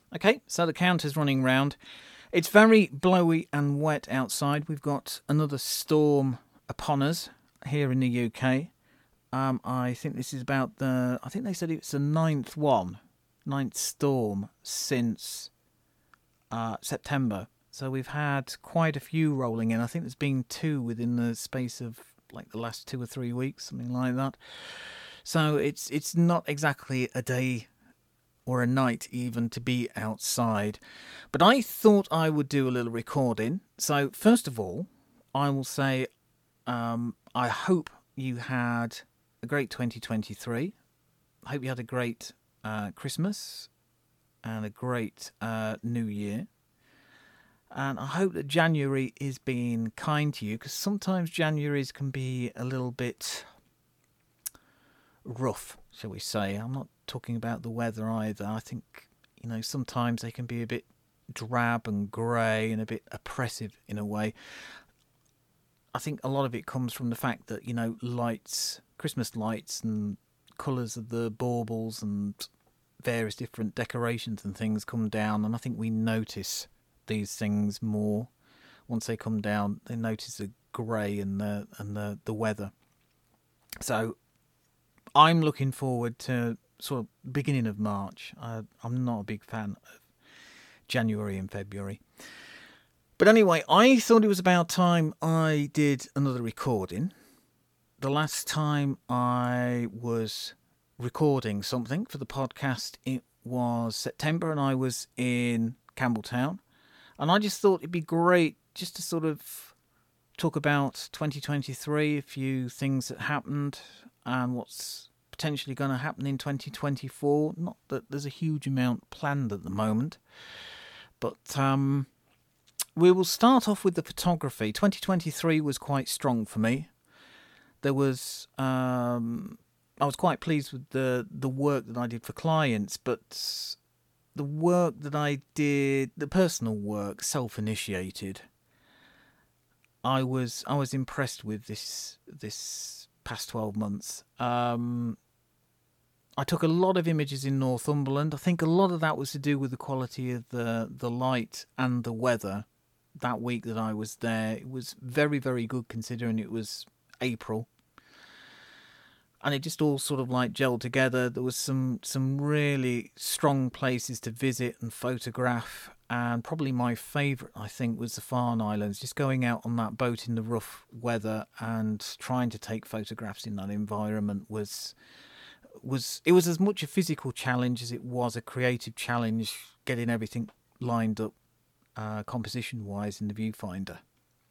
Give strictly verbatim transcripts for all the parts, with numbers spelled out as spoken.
Okay, so the counter's running round. It's very blowy and wet outside. We've got another storm upon us here in the U K. Um, I think this is about the... I think they said it's the ninth one, ninth storm since uh, September. So we've had quite a few rolling in. I think there's been two within the space of like the last two or three weeks, something like that. So it's it's not exactly a day or a night even to be outside. But I thought I would do a little recording. So first of all, I will say um, I hope you had a great twenty twenty-three. I hope you had a great uh, Christmas and a great uh, New Year. And I hope that January is being kind to you, because sometimes Januaries can be a little bit rough, shall we say. I'm not talking about the weather either. I think, you know, sometimes they can be a bit drab and grey and a bit oppressive in a way. I think a lot of it comes from the fact that, you know, lights, Christmas lights and colours of the baubles and various different decorations and things come down, and I think we notice these things more once they come down. They notice the grey and the and the, the weather. So I'm looking forward to sort of beginning of March. I, I'm not a big fan of January and February. But anyway, I thought it was about time I did another recording. The last time I was recording something for the podcast, it was September, and I was in Campbelltown. And I just thought it'd be great just to sort of talk about twenty twenty-three, a few things that happened and what's potentially going to happen in twenty twenty-four. Not that there's a huge amount planned at the moment, but um, we will start off with the photography. twenty twenty-three was quite strong for me. There was, um, I was quite pleased with the, the work that I did for clients, but the work that I did, the personal work, self-initiated, I was I was impressed with this this past twelve months. Um, I took a lot of images in Northumberland. I think a lot of that was to do with the quality of the, the light and the weather that week that I was there. It was very, very good considering it was April. And it just all sort of like gelled together. There was some, some really strong places to visit and photograph. And probably my favourite, I think, was the Farne Islands. Just going out on that boat in the rough weather and trying to take photographs in that environment was... was it was as much a physical challenge as it was a creative challenge, getting everything lined up uh, composition-wise in the viewfinder.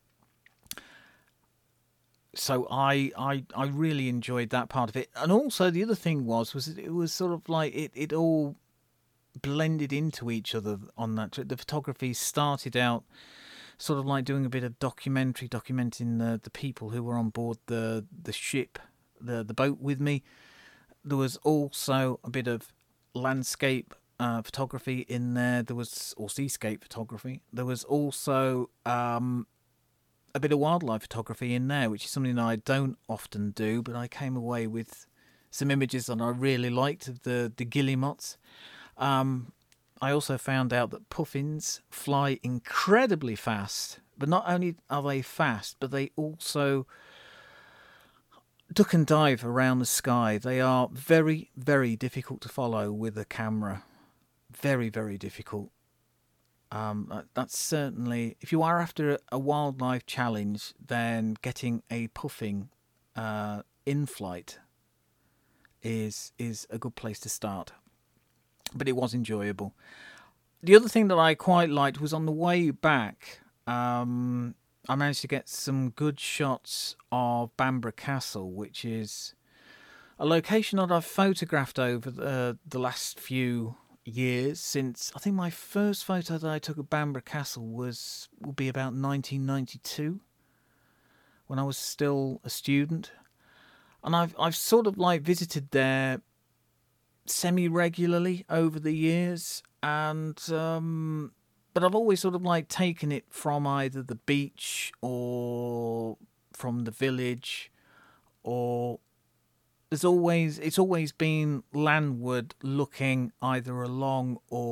So I, I I really enjoyed that part of it. And also the other thing was was it was sort of like it, it all blended into each other on that trip. The photography started out sort of like doing a bit of documentary, documenting the, the people who were on board the the ship, the the boat with me. There was also a bit of landscape uh, photography in there. There was, or seascape photography. There was also um, a bit of wildlife photography in there, which is something I don't often do, but I came away with some images that I really liked of the, the guillemots. Um, I also found out that puffins fly incredibly fast, but not only are they fast, but they also duck and dive around the sky. They are very, very difficult to follow with a camera. Very, very difficult. Um, that's certainly, if you are after a, a wildlife challenge, then getting a puffin uh, in flight is is a good place to start. But it was enjoyable. The other thing that I quite liked was on the way back, um, I managed to get some good shots of Bamburgh Castle, which is a location that I've photographed over the, the last few years. Since I think my first photo that I took of Bamburgh Castle was will be about nineteen ninety-two, when I was still a student, and I've I've sort of like visited there semi-regularly over the years, and um, but I've always sort of like taken it from either the beach or from the village, or there's always it's always been landward looking, either along or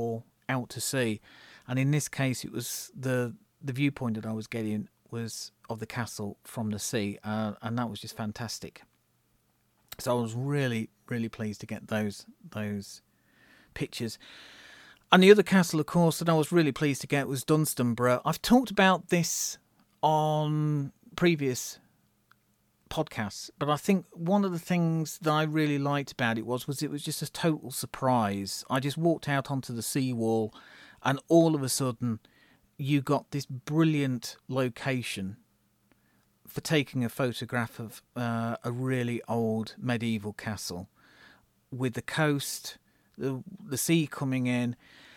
out to sea. And in this case, it was the the viewpoint that I was getting was of the castle from the sea, uh, and that was just fantastic. So I was really, really pleased to get those those pictures. And the other castle, of course, that I was really pleased to get was Dunstanburgh. I've talked about this on previous podcasts, but I think one of the things that I really liked about it was was it was just a total surprise. I just walked out onto the seawall, and all of a sudden, you got this brilliant location for taking a photograph of uh, a really old medieval castle with the coast, the the sea coming in.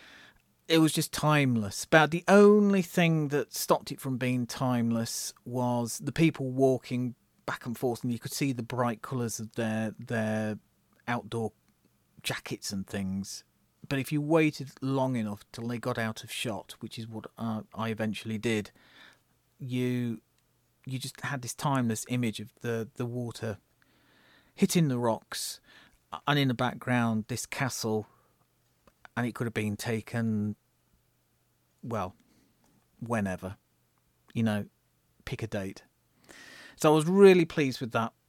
It was just timeless. But the only thing that stopped it from being timeless was the people walking back and forth, and you could see the bright colours of their their outdoor jackets and things. But if you waited long enough till they got out of shot, which is what uh, I eventually did, you you just had this timeless image of the, the water hitting the rocks, and in the background this castle, and it could have been taken, well, whenever, you know, pick a date. So I was really pleased with that.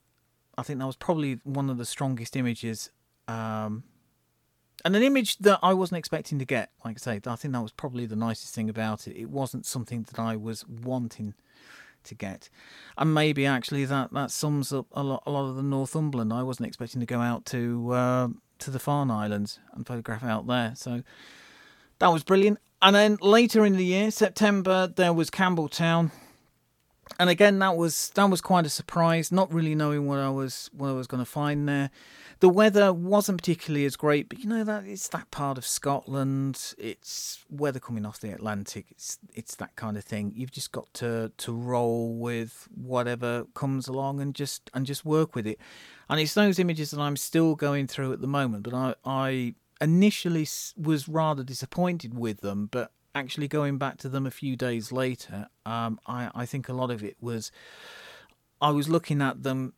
I think that was probably one of the strongest images, um, and an image that I wasn't expecting to get. Like I say, I think that was probably the nicest thing about it. It wasn't something that I was wanting to get, and maybe actually that, that sums up a lot, a lot of the Northumberland. I wasn't expecting to go out to uh, to the Farne Islands and photograph out there, so that was brilliant. And then later in the year, September, there was Campbelltown, and again that was that was quite a surprise. Not really knowing what I was what I was going to find there. The weather wasn't particularly as great, but you know that it's that part of Scotland. It's weather coming off the Atlantic. It's it's that kind of thing. You've just got to, to roll with whatever comes along and just and just work with it. And it's those images that I'm still going through at the moment. But I I initially was rather disappointed with them, but actually going back to them a few days later, um, I I think a lot of it was I was looking at them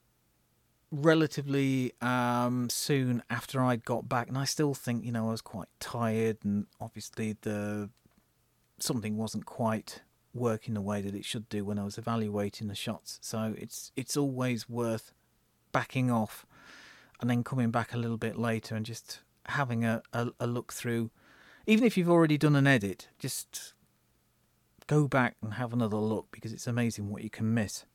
relatively um, soon after I'd got back, and I still think, you know, I was quite tired, and obviously the something wasn't quite working the way that it should do when I was evaluating the shots. So it's it's always worth backing off and then coming back a little bit later and just having a, a, a look through. Even if you've already done an edit, just go back and have another look, because it's amazing what you can miss.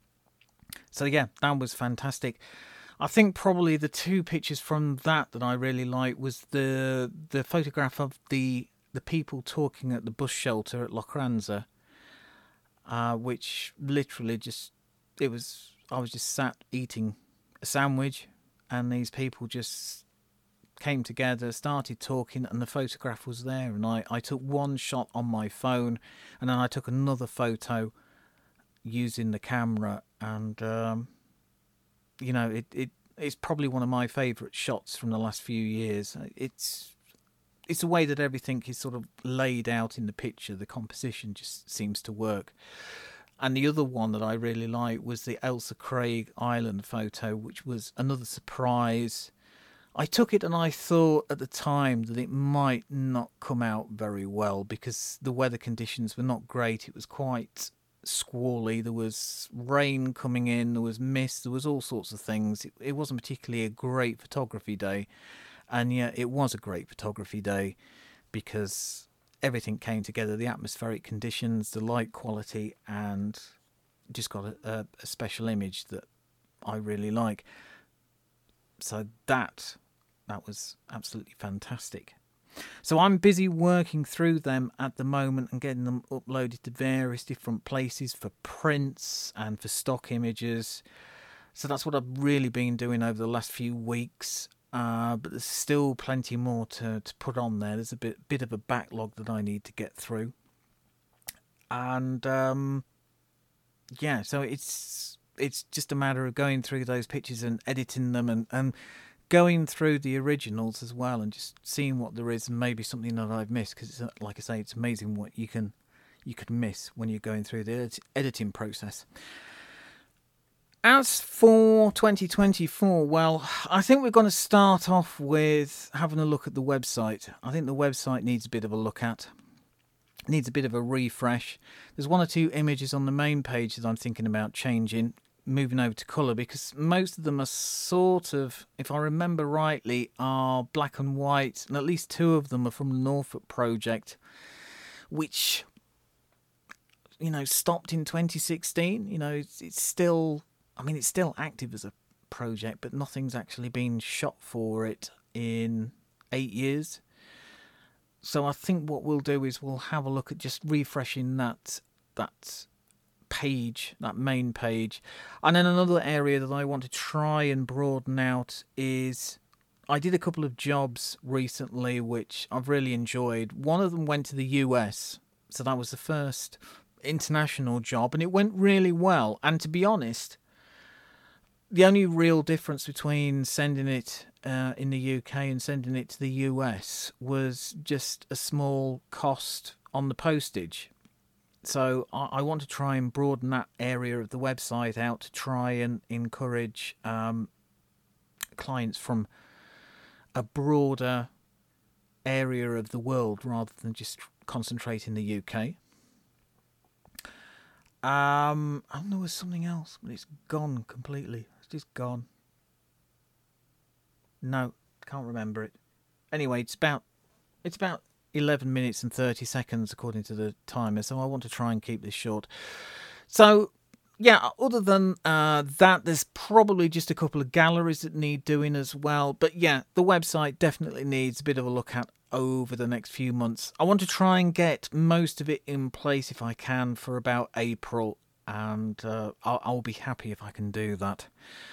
So yeah, that was fantastic. I think probably the two pictures from that that I really liked was the the photograph of the the people talking at the bus shelter at Lochranza, uh, which literally just it was I was just sat eating a sandwich, and these people just came together, started talking, and the photograph was there. And I, I took one shot on my phone, and then I took another photo using the camera, and um, you know it, it it's probably one of my favourite shots from the last few years. It's it's the way that everything is sort of laid out in the picture. The composition just seems to work. And the other one that I really liked was the Ailsa Craig Island photo, which was another surprise. I took it and I thought at the time that it might not come out very well because the weather conditions were not great. It was quite squally, there was rain coming in, there was mist, there was all sorts of things. It, it wasn't particularly a great photography day, and yet it was a great photography day because everything came together, the atmospheric conditions, the light quality, and just got a, a, a special image that I really like. So that that was absolutely fantastic. So I'm busy working through them at the moment and getting them uploaded to various different places for prints and for stock images. So that's what I've really been doing over the last few weeks. Uh, but there's still plenty more to, to put on there. There's a bit bit of a backlog that I need to get through. And um, yeah, so it's it's just a matter of going through those pictures and editing them and, and going through the originals as well and just seeing what there is and maybe something that I've missed, because like I say, it's amazing what you can you can miss when you're going through the edit- editing process. As for twenty twenty-four, well, I think we're going to start off with having a look at the website. I think the website needs a bit of a look at. Needs a bit of a refresh. There's one or two images on the main page that I'm thinking about changing, moving over to colour, because most of them are sort of, if I remember rightly, are black and white, and at least two of them are from the Norfolk project, which, you know, stopped in twenty sixteen. You know, it's, it's still, I mean, it's still active as a project, but nothing's actually been shot for it in eight years. So I think what we'll do is we'll have a look at just refreshing that that page, that main page. And then another area that I want to try and broaden out is, I did a couple of jobs recently which I've really enjoyed. One of them went to the U S, so that was the first international job, and it went really well. And to be honest, the only real difference between sending it uh, in the U K and sending it to the U S was just a small cost on the postage. So I, I want to try and broaden that area of the website out to try and encourage um, clients from a broader area of the world rather than just concentrate in the U K. Um, I know there was something else, but it's gone completely. It's just gone. No, can't remember it. Anyway, it's about it's about eleven minutes and thirty seconds according to the timer, so I want to try and keep this short. So, yeah, other than uh, that, there's probably just a couple of galleries that need doing as well. But yeah, the website definitely needs a bit of a look at over the next few months. I want to try and get most of it in place if I can for about April, and uh, I'll, I'll be happy if I can do that.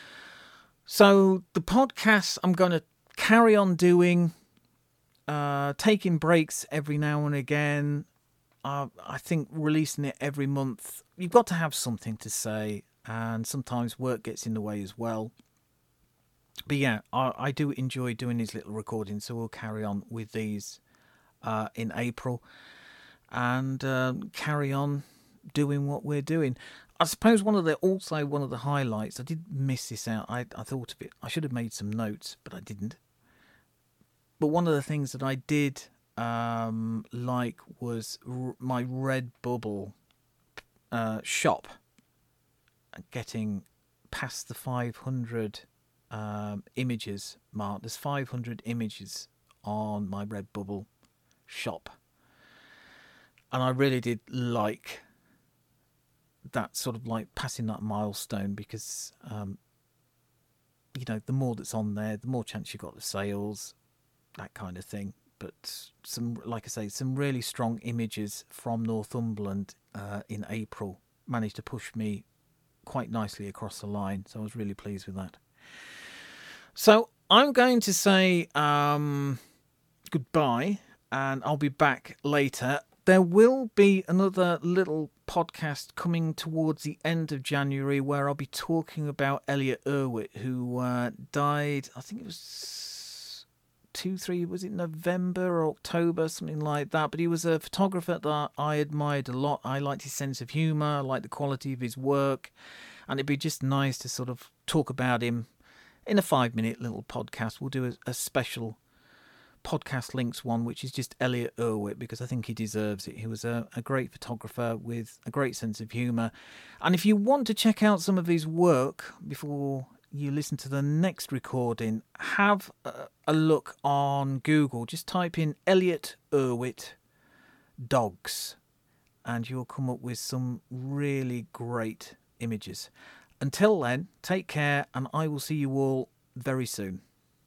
So the podcast I'm going to carry on doing, uh, taking breaks every now and again. Uh, I think releasing it every month, you've got to have something to say, and sometimes work gets in the way as well. But yeah, I, I do enjoy doing these little recordings, so we'll carry on with these uh, in April, and um, carry on doing what we're doing. I suppose one of the also one of the highlights, I did miss this out. I I thought of it. I should have made some notes, but I didn't. But one of the things that I did um, like was r- my Redbubble uh, shop getting past the five hundred um, images mark. There's five hundred images on my Redbubble shop, and I really did like that, sort of like passing that milestone, because um, you know, the more that's on there, the more chance you got of sales, that kind of thing. But some, like I say, some really strong images from Northumberland uh, in April managed to push me quite nicely across the line, so I was really pleased with that. So I'm going to say um, goodbye, and I'll be back later. There will be another little podcast coming towards the end of January where I'll be talking about Elliot Erwitt, who uh, died, I think it was two, three, was it November or October, something like that. But he was a photographer that I admired a lot. I liked his sense of humour, I liked the quality of his work, and it'd be just nice to sort of talk about him in a five-minute little podcast. We'll do a, a special podcast links one, which is just Elliot Erwitt, because I think he deserves it. He was a, a great photographer with a great sense of humour. And if you want to check out some of his work before you listen to the next recording, have a, a look on Google. Just type in Elliot Erwitt dogs, and you'll come up with some really great images. Until then, take care, and I will see you all very soon.